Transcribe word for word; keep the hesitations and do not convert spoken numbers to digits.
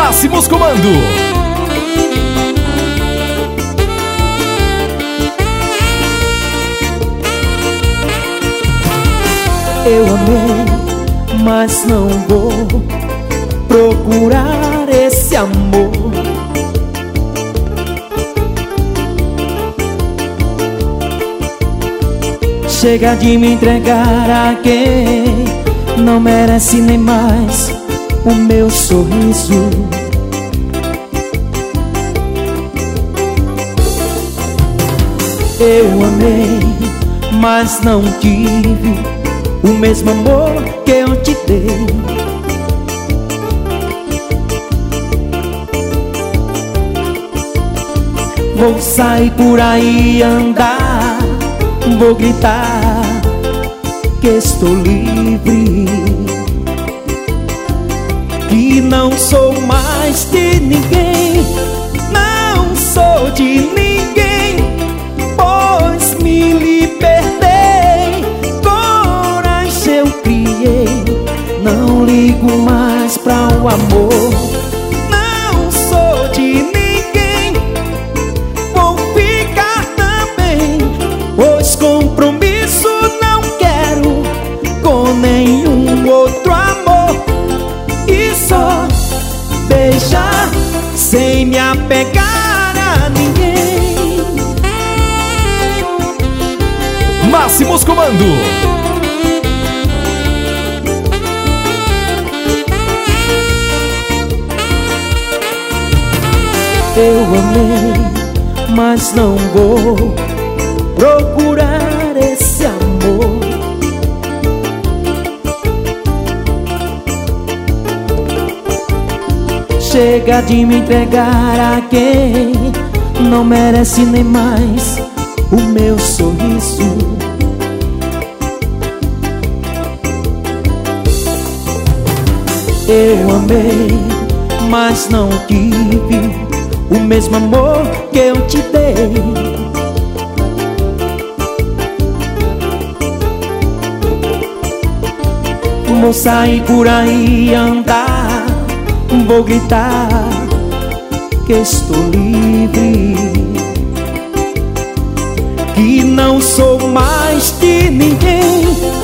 Máximos Comando. Eu amei, mas não vou procurar esse amor. Chega de me entregar a quem não merece nem mais o meu sorriso. Eu amei, mas não tive o mesmo amor que eu te dei. Vou sair por aí andar, vou gritar que estou livre, que não sou mais de ninguém, não sou de ninguém, pois me libertei, coragem eu criei, não ligo mais pra o amor, não sou de ninguém, vou ficar também, pois compromisso não quero com nenhum outro amor, e só beijar sem me apegar a ninguém. Máximos Comando. Eu amei, mas não vou procurar esse amor. Chega de me entregar a quem não merece nem mais o meu sorriso. Eu amei, mas não tive o mesmo amor que eu te dei. Vou sair por aí andar, vou gritar que estou livre, que não sou mais de ninguém,